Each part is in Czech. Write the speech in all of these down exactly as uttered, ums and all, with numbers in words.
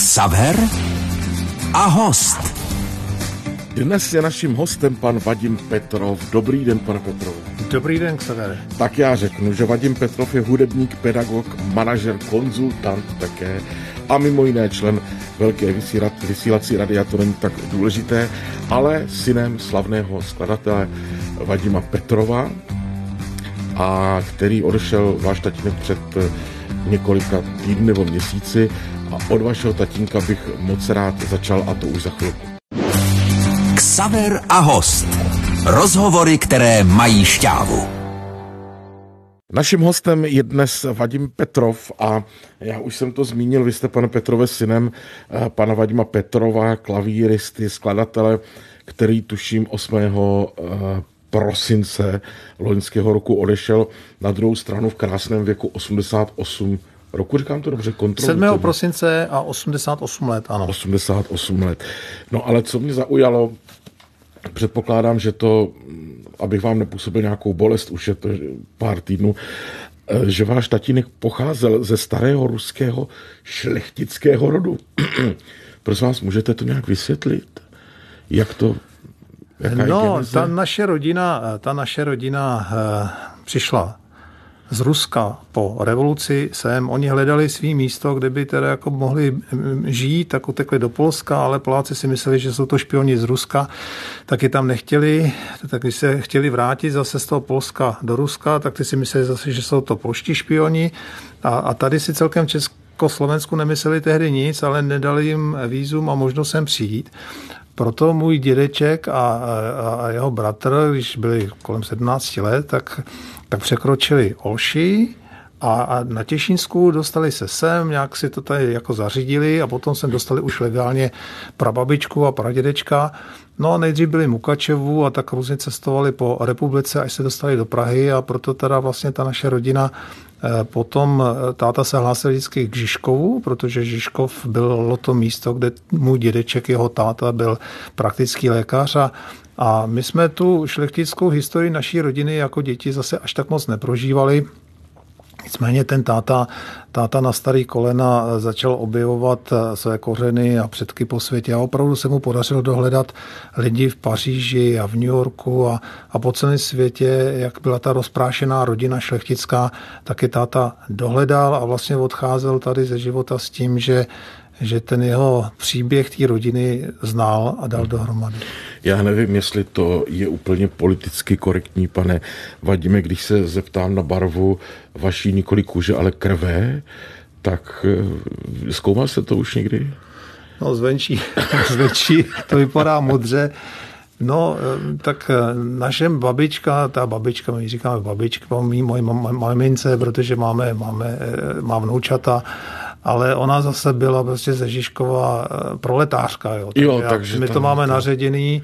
Xaver a host. Dnes je naším hostem pan Vadim Petrov. Dobrý den, pane Petrov. Dobrý den, Xaver. Tak já řeknu, že Vadim Petrov je hudebník, pedagog, manažer, konzultant také a mimo jiné člen velké vysílat, vysílací rady, a to není tak důležité, ale synem slavného skladatele Vadima Petrova, a který odešel váš tatínek před několika týdny nebo měsíci, a od vašeho tatínka bych moc rád začal, a to už za chvilku. Xaver a host. Rozhovory, které mají šťávu. Naším hostem je dnes Vadim Petrov a já už jsem to zmínil, vy jste, pane Petrove, synem pana Vadima Petrova, klavíristy, skladatele, který tuším osmého prosince loňského roku odešel na druhou stranu v krásném věku osmdesát osm roku, říkám to dobře, kontrolu. sedmého prosince a osmdesát osm let, ano. osmdesát osm let. No ale co mě zaujalo, předpokládám, že to, abych vám nepůsobil nějakou bolest, už je to pár týdnů, že váš tatínek pocházel ze starého ruského šlechtického rodu. Prosím vás, můžete to nějak vysvětlit? Jak to... No, ta naše rodina, ta naše rodina uh, přišla z Ruska po revoluci sem. Oni hledali svý místo, kde by teda jako mohli žít, tak utekli do Polska, ale Poláci si mysleli, že jsou to špioni z Ruska, tak je tam nechtěli. Tak když se chtěli vrátit zase z toho Polska do Ruska, tak ty si mysleli zase, že jsou to polští špioni. A, a tady si celkem Československu nemysleli tehdy nic, ale nedali jim vízum a možnost sem přijít. Proto můj dědeček a, a, a jeho bratr, když byli kolem sedmnácti let, tak, tak překročili Olši a, a na Těšínsku dostali se sem, nějak si to tady jako zařídili a potom sem dostali už legálně prababičku a pradědečka. No a nejdřív byli Mukačevu a tak různě cestovali po republice, až se dostali do Prahy, a proto teda vlastně ta naše rodina potom, táta se hlásil vždycky k Žižkovu, protože Žižkov bylo to místo, kde můj dědeček, jeho táta, byl praktický lékař, a, a my jsme tu šlechtickou historii naší rodiny jako děti zase až tak moc neprožívali. Nicméně ten táta, táta na starý kolena začal objevovat své kořeny a předky po světě a opravdu se mu podařilo dohledat lidi v Paříži a v New Yorku a, a po celém světě, jak byla ta rozprášená rodina šlechtická, taky táta dohledal a vlastně odcházel tady ze života s tím, že že ten jeho příběh té rodiny znal a dal dohromady. Já nevím, jestli to je úplně politicky korektní, pane Vadime, když se zeptám na barvu vaší nikoli kůže, ale krve, tak zkoumal jste to už někdy? No zvenčí, zvenčí to vypadá modře. No, tak naše babička, ta babička, my říkáme babička, moje mamince, protože máme, máme, má vnoučata, ale ona zase byla prostě ze Žižkova proletářka. Jo. Jo, já, takže my to tam, máme to... naředěný,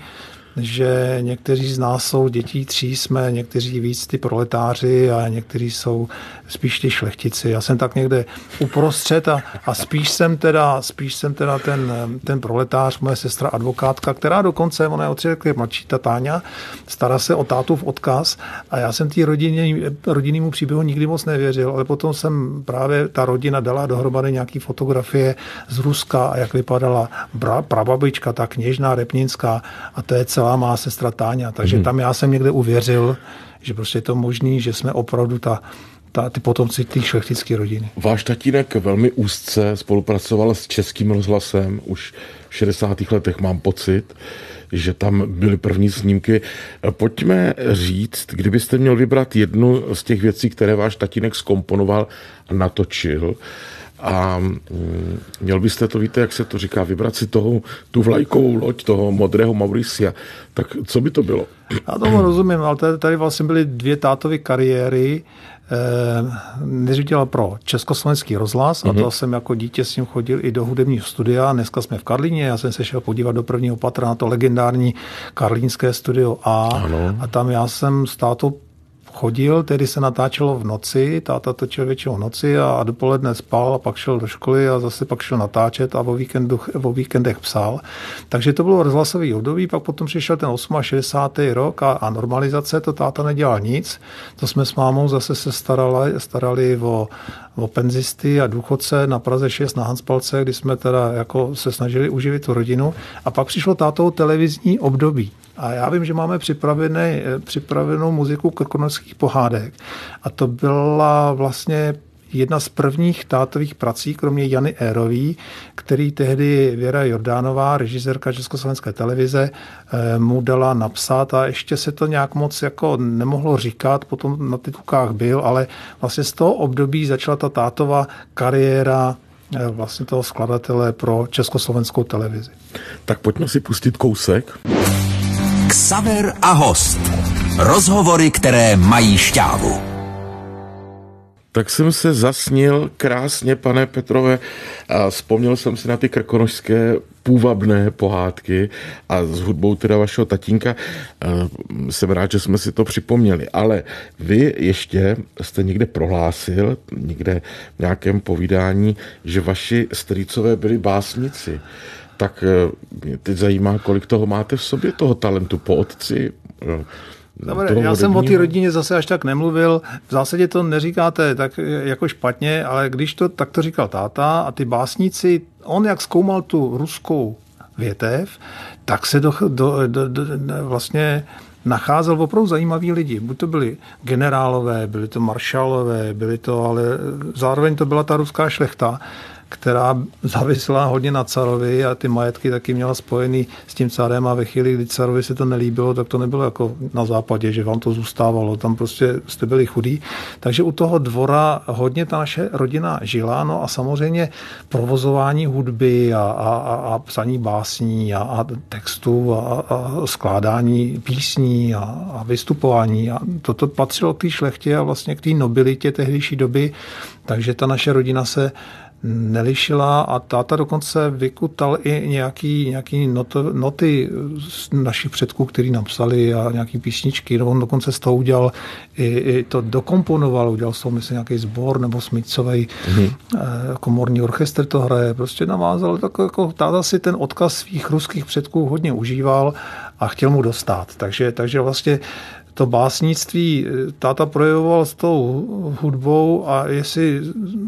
že někteří z nás jsou dětí tří, jsme někteří víc ty proletáři a někteří jsou spíš ty šlechtici. Já jsem tak někde uprostřed a, a spíš jsem teda, spíš jsem teda ten, ten proletář, moje sestra advokátka, která dokonce, ona je o tři roky mladší, ta Táňa, stará se o tátův odkaz, a já jsem té rodinnému příběhu nikdy moc nevěřil, ale potom jsem právě, ta rodina dala dohromady nějaký fotografie z Ruska a jak vypadala bra, prababička, ta kněžná Repninská, a to je celá má sestra Táňa. Takže hmm. tam já jsem někde uvěřil, že prostě je to možný, že jsme opravdu ta, ta, ty potomci té šlechtické rodiny. Váš tatínek velmi úzce spolupracoval s Českým rozhlasem, už v šedesátých letech mám pocit, že tam byly první snímky. Pojďme říct, kdybyste měl vybrat jednu z těch věcí, které váš tatínek zkomponoval a natočil, a měl byste to, víte, jak se to říká, vybrat si toho, tu vlajkovou loď, toho modrého Mauricia, tak co by to bylo? Já tomu rozumím, ale tady, tady vlastně byly dvě tátovy kariéry. Nejdřív dělal pro Československý rozhlas, a to jsem jako dítě s ním chodil i do hudebního studia. Dneska jsme v Karlíně, já jsem se šel podívat do prvního patra na to legendární karlínské studio A. Ano. A tam já jsem s tátou chodil, tedy se natáčelo v noci, táta točil většinou v noci a dopoledne spal a pak šel do školy a zase pak šel natáčet a o, víkendu, o víkendech psal. Takže to bylo rozhlasový období, pak potom přišel ten šedesátý osmý rok a, a normalizace, to táta nedělal nic. To jsme s mámou zase se starali, starali o, o penzisty a důchodce na Praze šest na Hanspalce, kdy jsme teda jako se snažili uživit tu rodinu. A pak přišlo tátou televizní období. A já vím, že máme připravené, připravenou muziku krkonošských pohádek. A to byla vlastně jedna z prvních tátových prací, kromě Jany Érový, který tehdy Věra Jordánová, režisérka Československé televize, mu dala napsat a ještě se to nějak moc jako nemohlo říkat, potom na titulkách byl, ale vlastně z toho období začala ta tátová kariéra vlastně toho skladatele pro Československou televizi. Tak pojďme si pustit kousek. Xaver a host. Rozhovory, které mají šťávu. Tak jsem se zasnil krásně, pane Petrové, a vzpomněl jsem si na ty krkonošské půvabné pohádky a s hudbou teda vašeho tatínka. Jsem rád, že jsme si to připomněli, ale vy ještě jste někde prohlásil, někde v nějakém povídání, že vaši strýcové byli básnici. Tak mě teď zajímá, kolik toho máte v sobě, toho talentu po otci. Dobre, já jsem o té rodině zase až tak nemluvil. V zásadě to neříkáte tak jako špatně, ale když to, tak to říkal táta a ty básníci, on jak zkoumal tu ruskou větev, tak se do, do, do, do, vlastně nacházel opravdu zajímaví lidi. Buď to byli generálové, byli to maršálové, byli to, ale zároveň to byla ta ruská šlechta, která závisela hodně na carovi a ty majetky taky měla spojený s tím carem a ve chvíli, kdy carovi se to nelíbilo, tak to nebylo jako na západě, že vám to zůstávalo, tam prostě jste byli chudí. Takže u toho dvora hodně ta naše rodina žila, no a samozřejmě provozování hudby a, a, a psaní básní a, a textů a, a skládání písní a, a vystupování a toto patřilo k té šlechtě a vlastně k té nobilitě tehdejší doby, takže ta naše rodina se nelišila a táta dokonce vykutal i nějaký, nějaký noto, noty z našich předků, který napsali a nějaký písničky. No, on dokonce z toho udělal, i, i to dokomponoval, udělal z toho myslím nějaký sbor nebo smyčcovej mm-hmm. komorní orchestr to hraje. Prostě navázal, tak jako táta si ten odkaz svých ruských předků hodně užíval a chtěl mu dostat. Takže, takže vlastně to básnictví táta projevoval s tou hudbou a jestli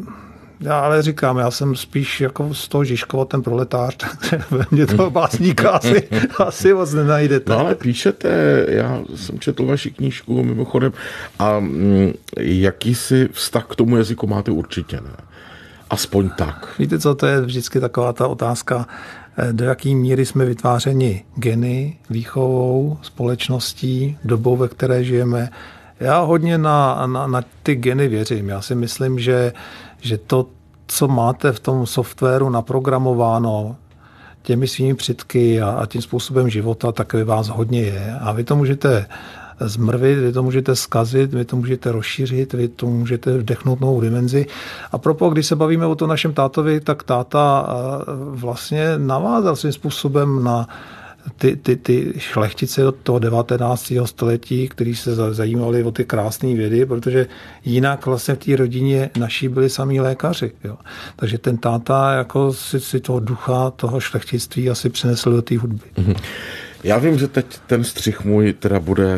já ale říkám, já jsem spíš jako z toho Žižkova ten proletář, takže ve mně toho básníka asi, asi moc nenajdete. No ale píšete, já jsem četl vaši knížku mimochodem a m, jakýsi vztah k tomu jazyku máte určitě, ne? Aspoň tak. Víte co, to je vždycky taková ta otázka, do jaký míry jsme vytvářeni geny, výchovou, společností, dobou, ve které žijeme. Já hodně na, na, na ty geny věřím. Já si myslím, že že to, co máte v tom softwaru naprogramováno těmi svými předky a, a tím způsobem života, tak ve vás hodně je. A vy to můžete zmrvit, vy to můžete zkazit, vy to můžete rozšířit, vy to můžete vdechnout novou dimenzi. A proto, když se bavíme o tom našem tátovi, tak táta vlastně navázal svým způsobem na Ty, ty, ty šlechtice od toho devatenáctého století, kteří se zajímali o ty krásné vědy, protože jinak vlastně v té rodině naší byli samí lékaři. Jo. Takže ten táta jako si, si toho ducha, toho šlechtictví asi přinesl do té hudby. Mm-hmm. Já vím, že teď ten střih můj teda bude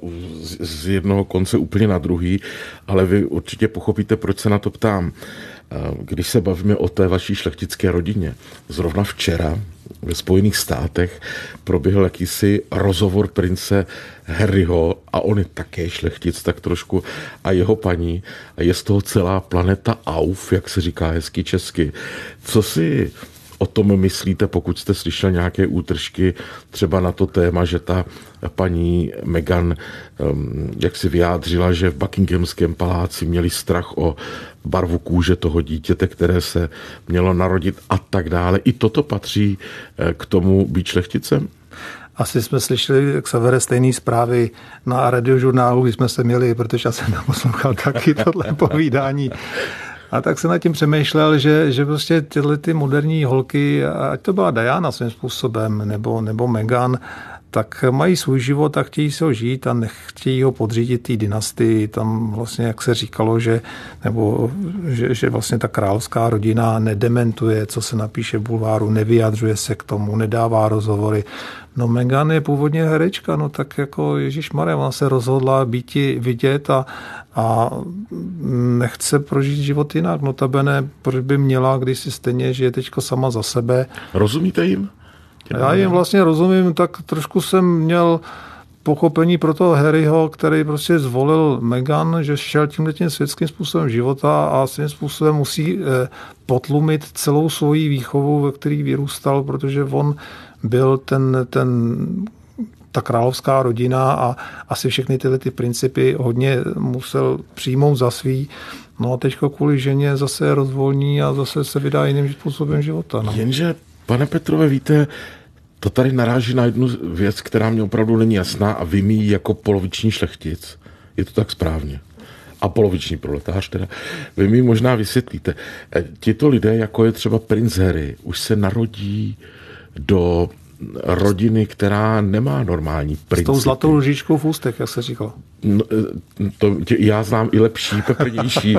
z jednoho konce úplně na druhý, ale vy určitě pochopíte, proč se na to ptám. Když se bavíme o té vaší šlechtické rodině, zrovna včera ve Spojených státech proběhl jakýsi rozhovor prince Harryho a on je také šlechtic tak trošku a jeho paní a je z toho celá planeta Auf, jak se říká hezky česky. Co si o tom myslíte, pokud jste slyšel nějaké útržky třeba na to téma, že ta paní Meghan jak si vyjádřila, že v Buckinghamském paláci měli strach o barvu kůže toho dítěte, které se mělo narodit a tak dále. I toto patří k tomu být šlechticem? Asi jsme slyšeli, jak se vede stejné zprávy na radiožurnálu, když jsme se měli, protože já jsem poslouchal taky tohle povídání. A tak jsem nad tím přemýšlel, že, že prostě tyhle ty moderní holky, ať to byla Diana svým způsobem, nebo, nebo Meghan, tak mají svůj život a chtějí se ho žít a nechtějí ho podřídit té dynastii. Tam vlastně, jak se říkalo, že, nebo, že, že vlastně ta královská rodina nedementuje, co se napíše v bulváru, nevyjadřuje se k tomu, nedává rozhovory. No Meghan je původně herečka, no tak jako ježišmarja, ona se rozhodla být vidět a, a nechce prožít život jinak. Notabene, proč by měla, když si stejně žije teďko sama za sebe. Rozumíte jim? Já jim vlastně rozumím, tak trošku jsem měl pochopení pro toho Harryho, který prostě zvolil Meghan, že šel tímhle tím světským způsobem života a svým způsobem musí potlumit celou svoji výchovu, ve který vyrůstal, protože on byl ten, ten, ta královská rodina a asi všechny tyhle ty principy hodně musel přijmout za svý. No a teďko kvůli ženě zase rozvolní a zase se vydá jiným způsobem života. No. Jenže, pane Petrove, víte, to tady naráží na jednu věc, která mě opravdu není jasná a vy mi ji jako poloviční šlechtic. Je to tak správně. A poloviční proletář teda. Vy mi možná vysvětlíte. Tito lidé, jako je třeba princ Harry, už se narodí do rodiny, která nemá normální principy. S tou zlatou lžičkou v ústech, jak se říkalo. No, to, já znám i lepší, peprnější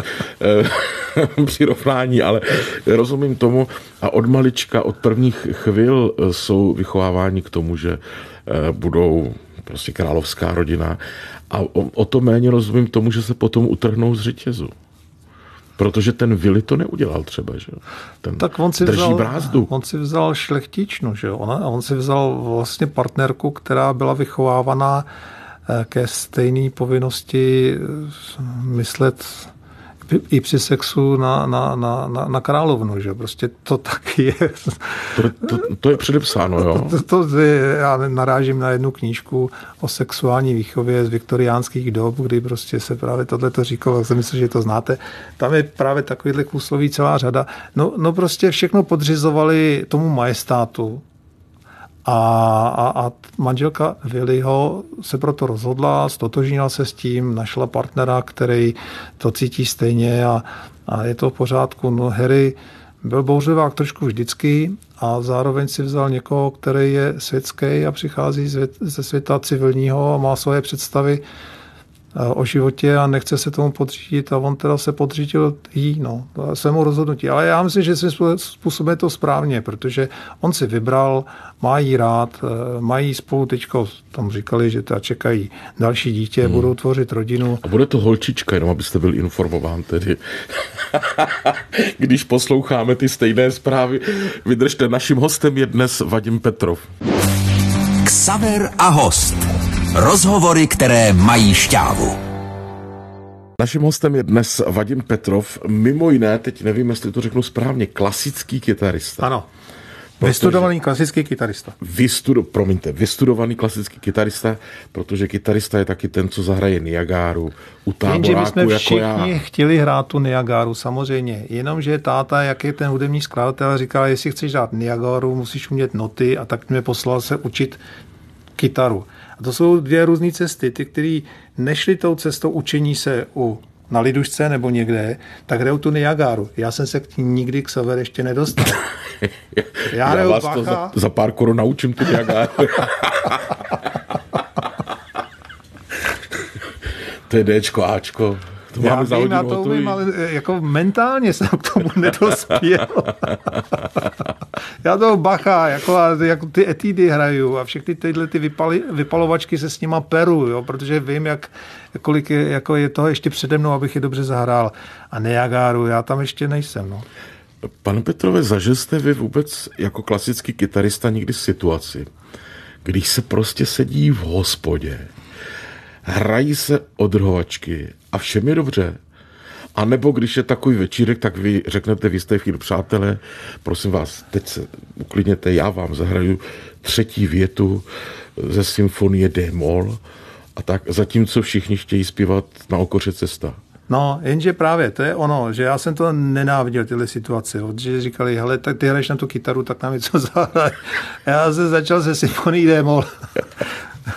přirovnání, ale rozumím tomu. A od malička, od prvních chvil jsou vychováváni k tomu, že budou prostě královská rodina. A o, o to méně rozumím tomu, že se potom utrhnou z řetězu. Protože ten Willy to neudělal třeba, že ten tak on si drží vzal, brázdu. On si vzal šlechtičnu, že jo? A on si vzal vlastně partnerku, která byla vychovávaná ke stejné povinnosti myslet i při sexu na, na, na, na, na královnu, že prostě to taky je. To, to, to je předepsáno, jo? To, to, to je, já narážím na jednu knížku o sexuální výchově z viktoriánských dob, kdy prostě se právě tohleto říkalo, tak jsem myslel, že to znáte. Tam je právě takovýhle úsloví celá řada. No, no prostě všechno podřizovali tomu majestátu. A, a, a manželka Willyho se proto rozhodla, stotožnila se s tím, našla partnera, který to cítí stejně a, a je to v pořádku. No Harry byl bouřlivák trošku vždycky a zároveň si vzal někoho, který je světský a přichází ze světa civilního a má svoje představy o životě a nechce se tomu podřídit a on teda se podřídil jí, no, svému rozhodnutí. Ale já myslím, že svým způsobem je to správně, protože on si vybral, má jí rád, mají spolu teďko, tam říkali, že teda čekají další dítě, hmm. budou tvořit rodinu. A bude to holčička, jenom abyste byl informován tedy. Když posloucháme ty stejné zprávy, vydržte, naším hostem je dnes Vadim Petrov. Xaver a host. Rozhovory, které mají šťávu. Naším hostem je dnes Vadim Petrov, mimo jiné, teď nevím, jestli to řeknu správně, klasický kytarista. Ano, vystudovaný klasický kytarista. Vystudo, promiňte, vystudovaný klasický kytarista, protože kytarista je taky ten, co zahraje Niagaru u táboráku jako já. Jenže my jsme všichni chtěli hrát tu Niagaru, samozřejmě. Jenomže táta, jak je ten hudební skladatel, říkal, jestli chceš dát Niagaru, musíš umět noty a tak mě poslal se učit kytaru. A to jsou dvě různé cesty. Ty, kteří nešli tou cestou učení se u na lidušce nebo někde, tak hrajou tu Niagaru. Já jsem se k ní nikdy k Xaver ještě nedostal. Já, Já vás Bacha. To za, za pár korun naučím tu Niagaru. To je Dčko, Ačko. To já vím, já to umím, ale jako mentálně jsem k tomu nedospěl. Já toho Bacha, jako, jako ty etídy hraju a všechny tyhle ty vypali, vypalovačky se s nima peru, jo, protože vím, jak, kolik je, jako je toho ještě přede mnou, abych je dobře zahrál. A Niagaru, já tam ještě nejsem. No. Pane Petrove, zažil jste vy vůbec jako klasický kytarista někdy situaci, když se prostě sedí v hospodě, hrají se odrhovačky a všem je dobře. A nebo když je takový večírek, tak vy řeknete, vy jste chvíli přátelé, prosím vás, teď se uklidněte, já vám zahraju třetí větu ze symfonie D-moll a tak, zatímco všichni chtějí zpívat Na okoře cesta. No, jenže právě, to je ono, že já jsem to nenáviděl, tyhle situace, že říkali, hele, tak ty hraješ na tu kytaru, tak nám něco zahraj. Já jsem začal se symfonií D-moll.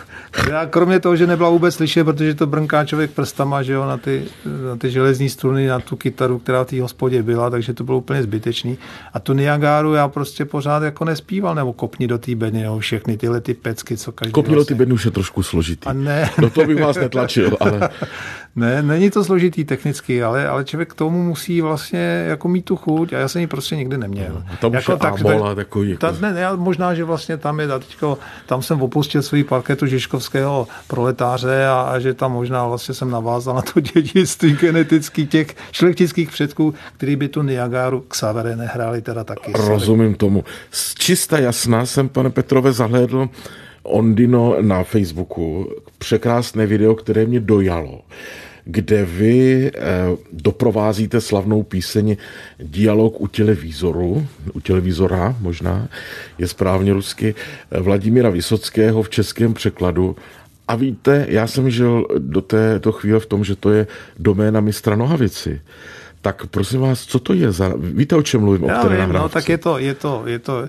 Já kromě toho, že nebyla vůbec slyšet, protože to brnká člověk prstama, že jo, na ty, na ty železní struny, na tu kytaru, která v té hospodě byla, takže to bylo úplně zbytečný. A tu Niagaru já prostě pořád jako nespíval, nebo kopni do té bedny, nebo všechny tyhle ty pecky, co každý Kopni vlastně... do té bedny už je trošku složitý. A ne. Do toho bych vás netlačil, ale... Ne, není to složitý technicky, ale, ale člověk k tomu musí vlastně jako mít tu chuť a já jsem ji prostě nikdy neměl. A tam jako, už je ámola takový. Jako... Ta, ne, ne, možná, že vlastně tam je, teďko, tam jsem opustil svůj parketu žižkovského proletáře a, a že tam možná vlastně jsem navázal na to dědictví genetický těch šlechtických předků, který by tu Niagaru Xavere nehráli teda taky. Rozumím tomu. Z čista jasná jsem, pane Petrove, zahlédl Ondino na Facebooku překrásné video, které mě dojalo, kde vy eh, doprovázíte slavnou píseň Dialog u televizoru, u televizora možná, je správně rusky, Vladimíra Vysockého v českém překladu. A víte, já jsem žil do této chvíle v tom, že to je doména mistra Nohavici. Tak prosím vás, co to je za... Víte, o čem mluvím? Já o které vím, no, tak je to, je to, je to...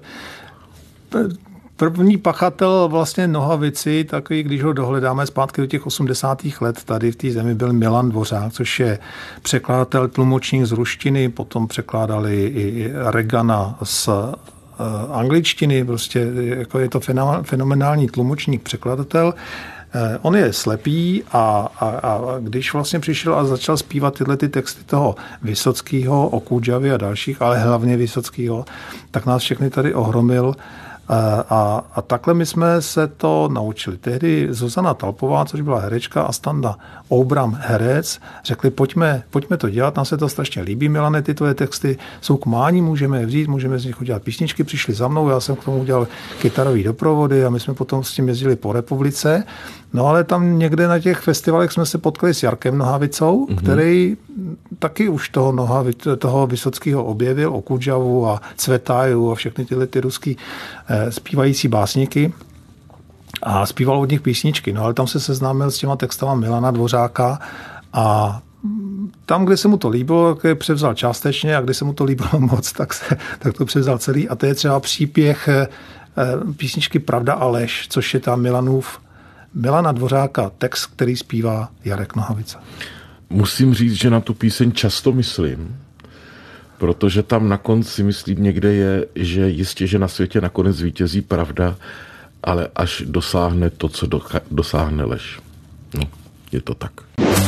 První pachatel vlastně Nohavici, takový, když ho dohledáme zpátky do těch osmdesátých let, tady v té zemi byl Milan Dvořák, což je překladatel, tlumočník z ruštiny, potom překládali i Regana z angličtiny, prostě jako je to fenomenální tlumočník, překladatel. On je slepý a, a, a když vlastně přišel a začal zpívat tyhle ty texty toho Vysockého, Okudžavy a dalších, ale hlavně Vysockého, tak nás všechny tady ohromil. A, a, a takhle my jsme se to naučili. Tehdy Zuzana Talpová, což byla herečka, a Standa Oubram, herec, řekli, pojďme, pojďme to dělat, nám se to strašně líbí, Milane, ty tvoje texty jsou k mání, můžeme je vzít, můžeme z nich udělat písničky, přišli za mnou, já jsem k tomu udělal kytarový doprovody a my jsme potom s tím jezdili po republice. No ale tam někde na těch festivalech jsme se potkali s Jarkem Nohavicou, mm-hmm. který taky už toho, Nohavi, toho Vysockého objevil, Okudžavu a Cvetáju a všechny tyhle ty ruský eh, zpívající básníky a zpíval od nich písničky. No ale tam se seznámil s těma textama Milana Dvořáka a tam, kde se mu to líbilo, tak je převzal částečně a kde se mu to líbilo moc, tak, se, tak to převzal celý. A to je třeba příběh eh, písničky Pravda a lež, což je tam Milanův Milana Dvořáka, text, který zpívá Jarek Nohavica. Musím říct, že na tu píseň často myslím, protože tam na konci, myslím, někde je, že jistě, že na světě nakonec zvítězí pravda, ale až dosáhne to, co dosáhne lež. No, je to tak.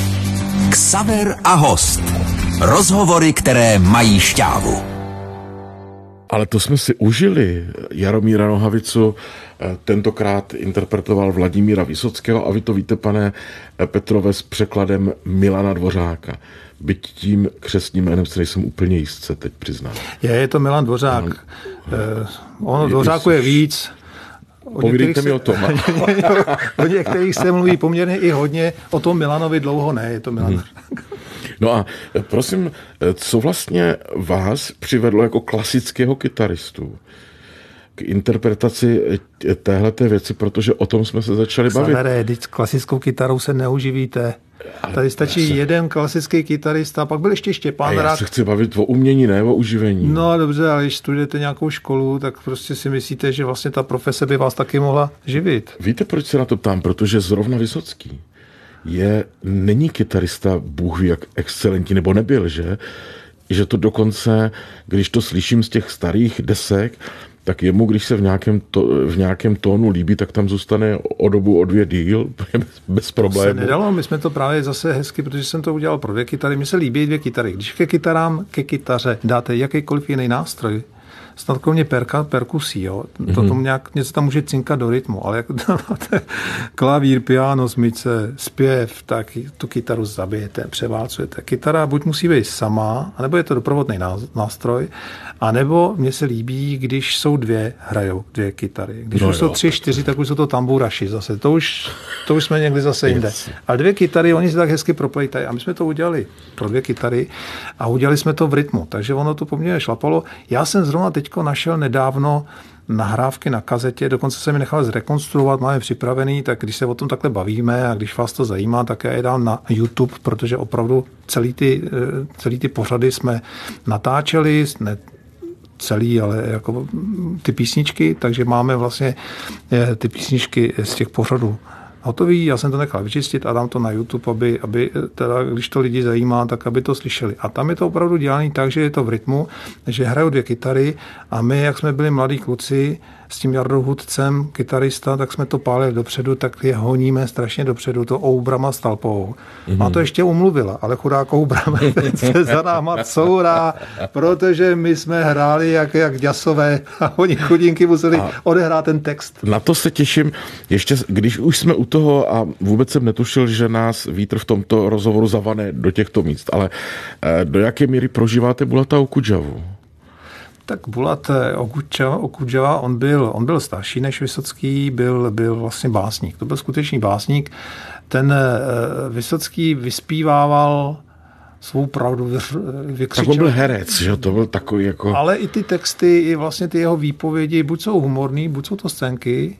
Xaver a host. Rozhovory, které mají šťávu. Ale to jsme si užili. Jaromíra Nohavicu tentokrát interpretoval Vladimíra Vysockého a vy to víte, pane Petrove, s překladem Milana Dvořáka. Byť tím křestním jménem se nejsem úplně jistce, teď přiznám. Je, je to Milan Dvořák. No, eh, ono Dvořáku je víc. Povídejte mi o tom. O některých se mluví poměrně i hodně, o tom Milanovi dlouho ne, je to Milan. Hmm. No a prosím, co vlastně vás přivedlo jako klasického kytaristu k interpretaci téhleté věci, protože o tom jsme se začali bavit. Xavere, s klasickou kytarou se neuživíte. Tady stačí se... jeden klasický kytarista, pak byl ještě Štěpán Rák. Já se chci bavit o umění, ne o uživení. No dobře, ale když studujete nějakou školu, tak prostě si myslíte, že vlastně ta profese by vás taky mohla živit. Víte, proč se na to ptám? Protože zrovna Vysocký je, není kytarista, Bůh ví jak excelentní, nebo nebyl, že? Že to dokonce, když to slyším z těch starých desek, tak jemu, když se v nějakém, to, v nějakém tónu líbí, tak tam zůstane o dobu, o dvě díl, bez problémů. To se nedalo, my jsme to právě zase hezky, protože jsem to udělal pro dvě kytary. Mně se líbí dvě kytary. Když ke kytarám, ke kytaře dáte jakýkoliv jiný nástroj, snad kromě perka, perkusí, jo. Mm-hmm. To tomu nějak, něco tam může cinkat do rytmu, ale jak dáte klavír, piano, smyčce, zpěv, tak tu kytaru zabijete, převálcujete. Kytara buď musí být sama, anebo je to doprovodný nástroj, anebo mně se líbí, když jsou dvě, hrajou dvě kytary. Když no už jo, jsou tři, čtyři, tak už jsou to tamburaši zase. To už, to už jsme někdy zase jinde. Ale dvě kytary, oni se tak hezky proplejtají. A my jsme to udělali pro dvě kytary a udělali jsme to v rytmu. Takže ono to poměrně šlapalo. Já jsem zrovna teďko našel nedávno nahrávky na kazetě, dokonce jsem je nechal zrekonstruovat, máme připravený, tak když se o tom takhle bavíme a když vás to zajímá, tak já je dám na YouTube, protože opravdu celý ty, celý ty pořady jsme natáčeli, ne celý, ale jako ty písničky, takže máme vlastně ty písničky z těch pořadů hotový, já jsem to nechal vyčistit a dám to na YouTube, aby, aby teda, když to lidi zajímá, tak aby to slyšeli. A tam je to opravdu dělané tak, že je to v rytmu, že hrajou dvě kytary a my, jak jsme byli mladí kluci, s tím Jardou Hudcem, kytarista, tak jsme to pálili dopředu, tak je honíme strašně dopředu, to Oubrama s Talpovou. Mm-hmm. A to ještě umluvila, ale chudák Oubrama se za náma courá, protože my jsme hráli jak, jak děsové a oni chudinky museli a odehrát ten text. Na to se těším. Ještě, když už jsme u toho a vůbec jsem netušil, že nás vítr v tomto rozhovoru zavane do těchto míst, ale do jaké míry prožíváte Bulata Okudžavu? Tak Bulat Okudžava, on byl, on byl starší než Vysocký, byl, byl vlastně básník. To byl skutečný básník. Ten Vysocký vyspívával svou pravdu, vykřičel. Tak on byl herec, že to byl takový jako... Ale i ty texty, i vlastně ty jeho výpovědi, buď jsou humorný, buď jsou to scénky,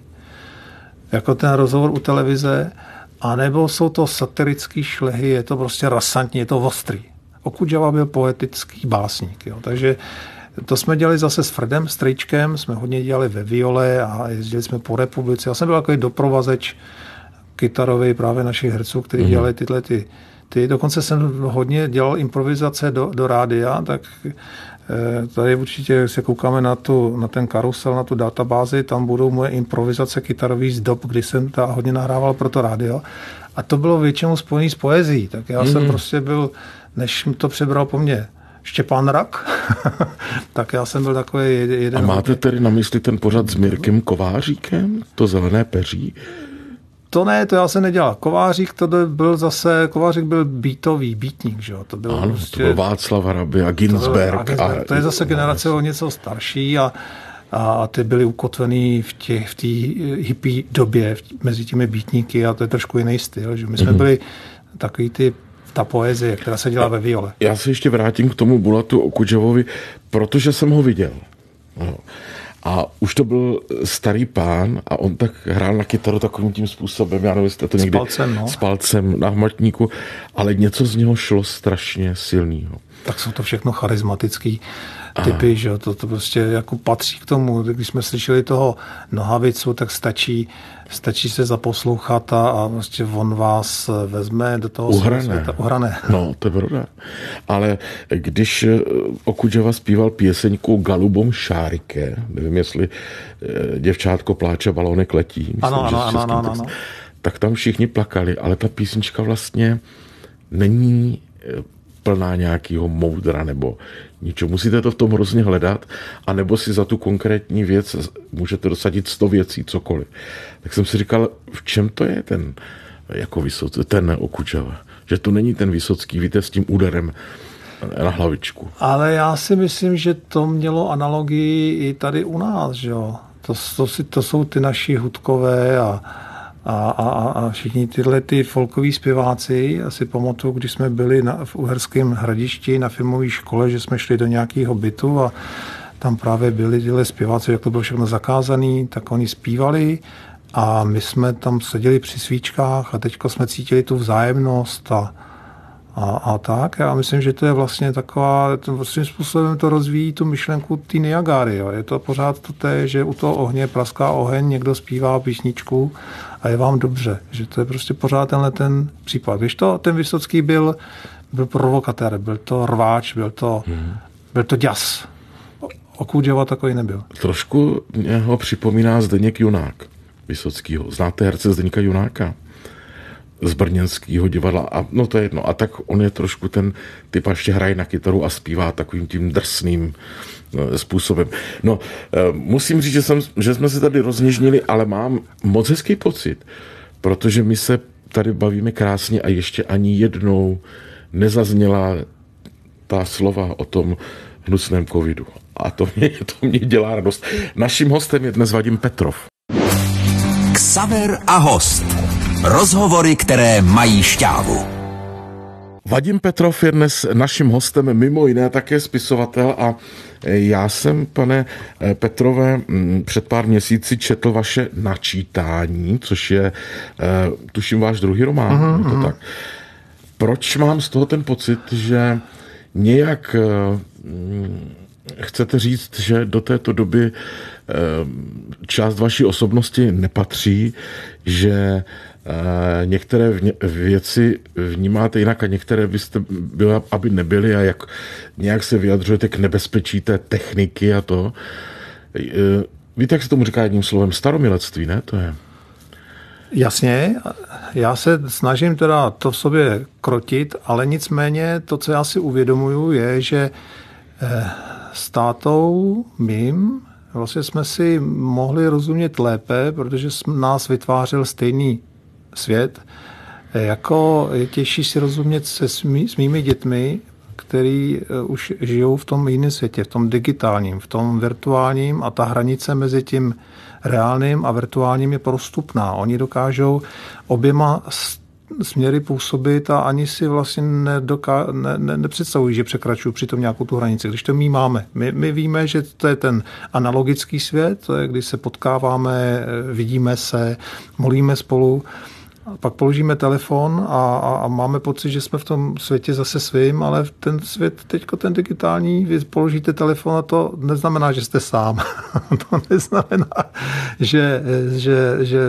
jako ten rozhovor u televize, anebo jsou to satirický šlehy, je to prostě rasantní, je to ostrý. Okudžava byl poetický básník, jo, takže to jsme dělali zase s Fredem Strejčkem, jsme hodně dělali ve viole a jezdili jsme po republice. Já jsem byl takový doprovazeč kytarový právě našich herců, kteří mm. dělali tyhle ty, ty. Dokonce jsem hodně dělal improvizace do, do rádia, tak tady určitě, když se koukáme na, tu, na ten karusel, na tu databázi, tam budou moje improvizace kytarových z dob, kdy jsem ta hodně nahrával pro to rádio. A to bylo většinou spojené s poezí. Tak já mm. jsem prostě byl, než to přebral po mně Štěpán Rak, tak já jsem byl takový jeden... A máte tedy na mysli ten pořad s Mirkem Kováříkem? To zelené peří? To ne, to já jsem nedělal. Kovářík to byl zase, Kovářík byl beatový, beatník, že jo? To byl, ano, prostě, to byl Václav Hrabe a Ginsberg. To, a, to je zase generace o něco starší a, a ty byli ukotvený v té v hippie době mezi těmi beatníky a to je trošku jiný styl, že my jsme mm-hmm. byli takový ty ta poezie, která se dělá ve viole. Já se ještě vrátím k tomu Bulatu Okudžavovi, protože jsem ho viděl. No. A už to byl starý pán a on tak hrál na kytaru takovým tím způsobem, já nevím, jestli to někdy s palcem, no. s palcem na hmatníku, ale něco z něho šlo strašně silného. Tak jsou to všechno charismatický typy, že to, to prostě jako patří k tomu. Když jsme slyšeli toho Nohavicu, tak stačí, stačí se zaposlouchat a, a prostě on vás vezme do toho uhrané. světa. Uhrané. No, to je pravda. Ale když Okudžava zpíval píseňku Galubom šárike, nevím, jestli děvčátko pláče, balónek letí. Myslím, ano, ano, ano, ano, ano. Tak tam všichni plakali, ale ta písnička vlastně není plná nějakého moudra nebo ničeho. Musíte to v tom hrozně hledat, anebo si za tu konkrétní věc můžete dosadit sto věcí, cokoliv. Tak jsem si říkal, v čem to je ten jako Vysocký, ten Okudžava? Že to není ten Vysocký, víte, s tím úderem na hlavičku. Ale já si myslím, že to mělo analogii i tady u nás, že jo. To, to, to jsou ty naši Hudkové a A, a, a všichni tyhle ty folkoví zpěváci, asi pamatuju, když jsme byli na, v Uherském Hradišti na filmové škole, že jsme šli do nějakého bytu a tam právě byli tyhle zpěváci, jak to bylo všechno zakázané, tak oni zpívali a my jsme tam seděli při svíčkách a teďko jsme cítili tu vzájemnost a, a, a tak. Já myslím, že to je vlastně taková, tím způsobem to rozvíjí tu myšlenku té Niagary. Jo. Je to pořád to té, že u toho ohně praská oheň, někdo zpívá písničku a je vám dobře. Že to je prostě pořád tenhle ten případ. Když to ten Vysocký byl, byl provokatér, byl to rváč, byl to, hmm. byl to děs. Okudžava takový nebyl. Trošku mě ho připomíná Zdeněk Junák Vysockýho. Znáte herce Zdeňka Junáka? Z brněnského divadla. A no to je jedno. A tak on je trošku ten typ, a ještě hraje na kytaru a zpívá takovým tím drsným způsobem. No, musím říct, že, jsem, že jsme se tady rozněžnili, ale mám moc hezký pocit, protože my se tady bavíme krásně a ještě ani jednou nezazněla ta slova o tom hnusném covidu. A to mě, to mě dělá radost. Naším hostem je dnes Vadim Petrov. Xaver a host. Rozhovory, které mají šťávu. Vadim Petrov je dnes naším hostem, mimo jiné také spisovatel a já jsem, pane Petrové, před pár měsíci četl vaše Načítání, což je, tuším, váš druhý román. Uh-huh, to uh-huh. Tak. Proč mám z toho ten pocit, že nějak chcete říct, že do této doby část vaší osobnosti nepatří, že některé věci vnímáte jinak a některé byste byla, aby nebyly a jak nějak se vyjadřujete k nebezpečí té techniky a to. Víte, jak se tomu říká jedním slovem? Staromilectví, ne? To je... Jasně, já se snažím teda to v sobě krotit, ale nicméně to, co já si uvědomuju, je, že s tátou mým vlastně jsme si mohli rozumět lépe, protože nás vytvářel stejný svět. Jako je těžší si rozumět se s, mý, s mými dětmi, který už žijou v tom jiném světě, v tom digitálním, v tom virtuálním a ta hranice mezi tím reálným a virtuálním je prostupná. Oni dokážou oběma směry působit a ani si vlastně nedoká- ne, ne, nepředstavují, že překračují přitom nějakou tu hranici. Když to my máme. My, my víme, že to je ten analogický svět, to je, když se potkáváme, vidíme se, molíme spolu, pak položíme telefon a, a, a máme pocit, že jsme v tom světě zase svým, ale ten svět, teďko ten digitální, vy položíte telefon a to neznamená, že jste sám. To neznamená, že, že, že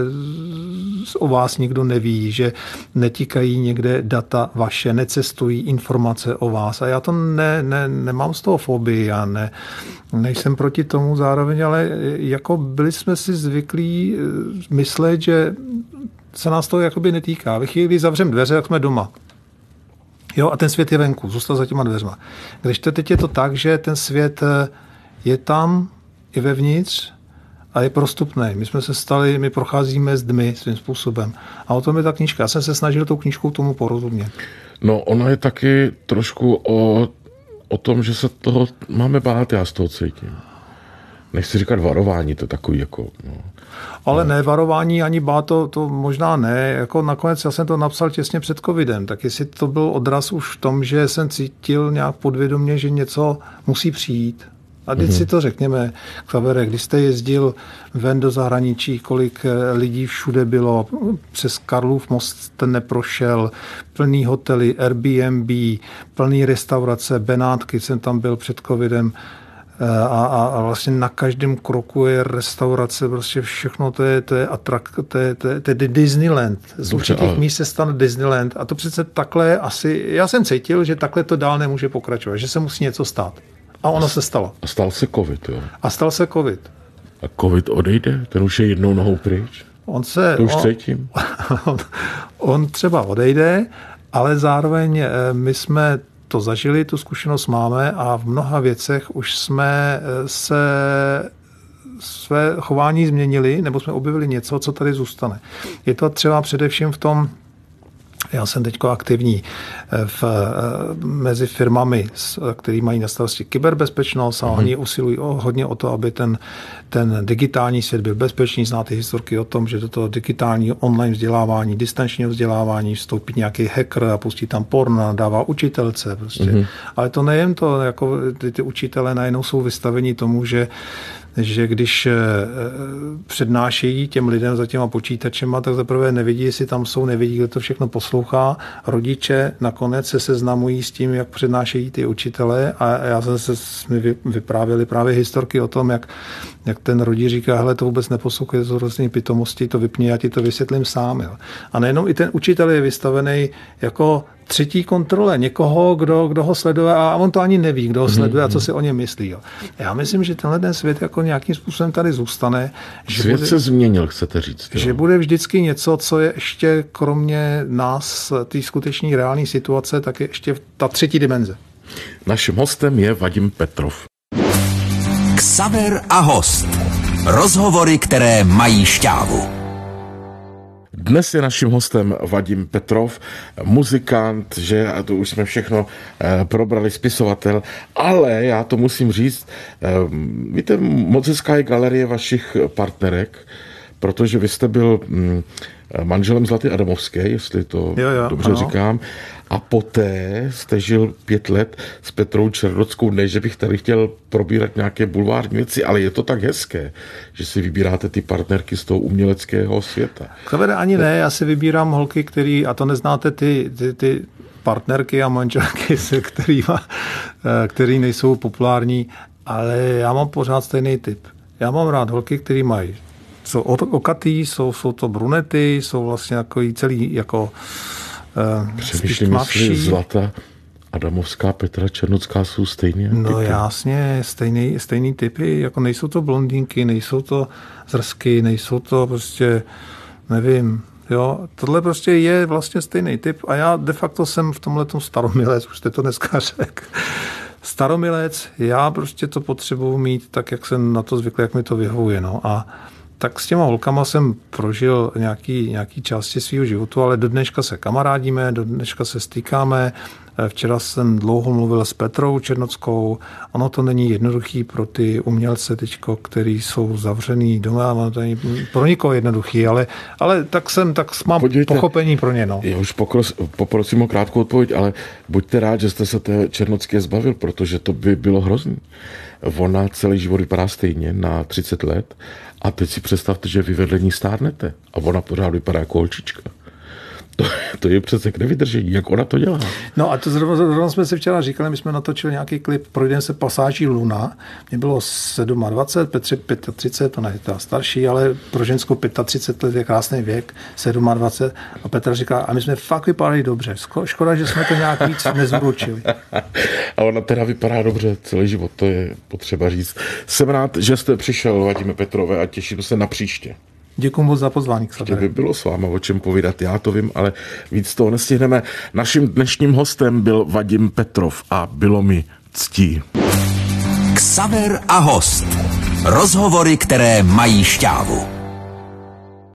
o vás nikdo neví, že netíkají někde data vaše, necestují informace o vás. A já to ne, ne, nemám z toho fobii, já ne, nejsem proti tomu zároveň, ale jako byli jsme si zvyklí myslet, že se nás to jakoby netýká. Ve chvíli, kdy zavřeme dveře, tak jsme doma. Jo, a ten svět je venku, zůstal za těma dveřma. Když to teď je to tak, že ten svět je tam i vevnitř a je prostupný. My jsme se stali, my procházíme s dmy svým způsobem. A o tom je ta knížka. Já jsem se snažil tou knížkou tomu porozumět. No, ona je taky trošku o, o tom, že se toho máme bát, já z toho cítím. Nechci říkat varování, to je takový jako... No. Ale ne, varování ani bát, to, to možná ne. Jako nakonec já jsem to napsal těsně před covidem, tak jestli to byl odraz už v tom, že jsem cítil nějak podvědomě, že něco musí přijít. A teď mm-hmm. si to řekněme, Xavere, když jste jezdil ven do zahraničí, kolik lidí všude bylo, přes Karlův most jste neprošel, plný hotely, Airbnb, plný restaurace, Benátky, jsem tam byl před covidem, A, a, a vlastně na každém kroku je restaurace, prostě všechno, to je, to je atrak, to je, to je, to je Disneyland. Z určitých míst se stane Disneyland. A to přece takhle asi, já jsem cítil, že takhle to dál nemůže pokračovat, že se musí něco stát. A ono se stalo. A stal se covid, jo? A stal se covid. A covid odejde? Ten už je jednou nohou pryč? On se... To už on, cítím. On, on třeba odejde, ale zároveň my jsme to zažili, tu zkušenost máme a v mnoha věcech už jsme se své chování změnili, nebo jsme objevili něco, co tady zůstane. Je to třeba především v tom, já jsem teďko aktivní v, mezi firmami, které mají na starosti kyberbezpečnost a mm. oni usilují hodně o to, aby ten, ten digitální svět byl bezpečný. Znáte historky o tom, že do toho digitální online vzdělávání, distančního vzdělávání vstoupí nějaký hacker a pustí tam porno, dává učitelce. Prostě. Mm. Ale to nejen to, jako ty, ty učitelé najednou jsou vystaveni tomu, že že když přednášejí těm lidem za těma počítačema, tak zaprvé nevidí, jestli tam jsou, nevidí, kdo to všechno poslouchá. Rodiče nakonec se seznamují s tím, jak přednášejí ty učitelé a já jsem se mi vyprávěli právě historky o tom, jak, jak ten rodič říká, hele, to vůbec neposlouchej, to jsou různé pitomosti, to vypni, já ti to vysvětlím sám. Jo. A nejenom i ten učitel je vystavený jako třetí kontrole někoho, kdo, kdo ho sleduje a on to ani neví, kdo ho sleduje a co si o něm myslí. Jo. Já myslím, že tenhle ten svět jako nějakým způsobem tady zůstane. Že svět bude, se změnil, chcete říct. Jo. Že bude vždycky něco, co je ještě kromě nás, té skutečné reální situace, tak je ještě ta třetí dimenze. Naším hostem je Vadim Petrov. Xaver a host. Rozhovory, které mají šťávu. Dnes je naším hostem Vadim Petrov, muzikant, že a to už jsme všechno eh, probrali, spisovatel, ale já to musím říct, eh, víte, moc hezká je galerie vašich partnerek, protože vy jste byl hm, manželem Zlaty Adamovské, jestli to jo, jo, dobře ano. říkám, a poté jste žil pět let s Petrou Černotskou, ne, že bych tady chtěl probírat nějaké bulvární věci, ale je to tak hezké, že si vybíráte ty partnerky z toho uměleckého světa. Kavere, ani ne, já si vybírám holky, který, a to neznáte ty, ty, ty partnerky a manželky, který, který nejsou populární, ale já mám pořád stejný typ. Já mám rád holky, který mají jsou okatý, jsou, jsou to brunety, jsou vlastně jako celý jako Přemýšlím, jestli Zlata Adamovská, Petra Černocká jsou stejně. No typy. Jasně, stejný, stejný typy, jako nejsou to blondýnky, nejsou to zrsky, nejsou to prostě, nevím, jo, tohle prostě je vlastně stejný typ a já de facto jsem v tomhletom staromilec, už jste to dneska řekl. Staromilec, já prostě to potřebuji mít tak, jak jsem na to zvyklý, jak mi to vyhovuje, no a tak s těma holkama jsem prožil nějaký, nějaký části svého životu, ale do dneška se kamarádíme, do dneška se stýkáme. Včera jsem dlouho mluvil s Petrou Černockou. Ono to není jednoduchý pro ty umělce teďko, který jsou zavřený doma. Ono to není pro nikoho jednoduchý, ale, ale tak jsem, tak mám Podívejte, pochopení pro ně. No. Já už pokros, poprosím o krátkou odpověď, ale buďte rád, že jste se té Černocké zbavil, protože to by bylo hrozný. Ona celý život vypadá stejně na třicet let a teď si představte, že vy vedle ní stárnete a ona pořád vypadá jako holčička. To, to je přece k nevydržení, jak ona to dělá. No a to zrovna, zrovna jsme si včera říkali, my jsme natočili nějaký klip Projdeme se pasáží Luna. Mně bylo dvacet sedm, Petře třicet pět, ona je ta starší, ale pro ženskou třicet pět let je krásný věk, dvacet sedm. A Petra říká, a my jsme fakt vypadali dobře. Škoda, že jsme to nějak víc nezvručili. A ona teda vypadá dobře celý život, to je potřeba říct. Jsem rád, že jste přišel, Vadime Petrové, a těším se na příště. Děkuji moc za pozvání. Kdyby bylo s váma o čem povídat, já to vím, ale víc toho nestihneme. Naším dnešním hostem byl Vadim Petrov a bylo mi ctí. Xaver a host. Rozhovory, které mají šťávu.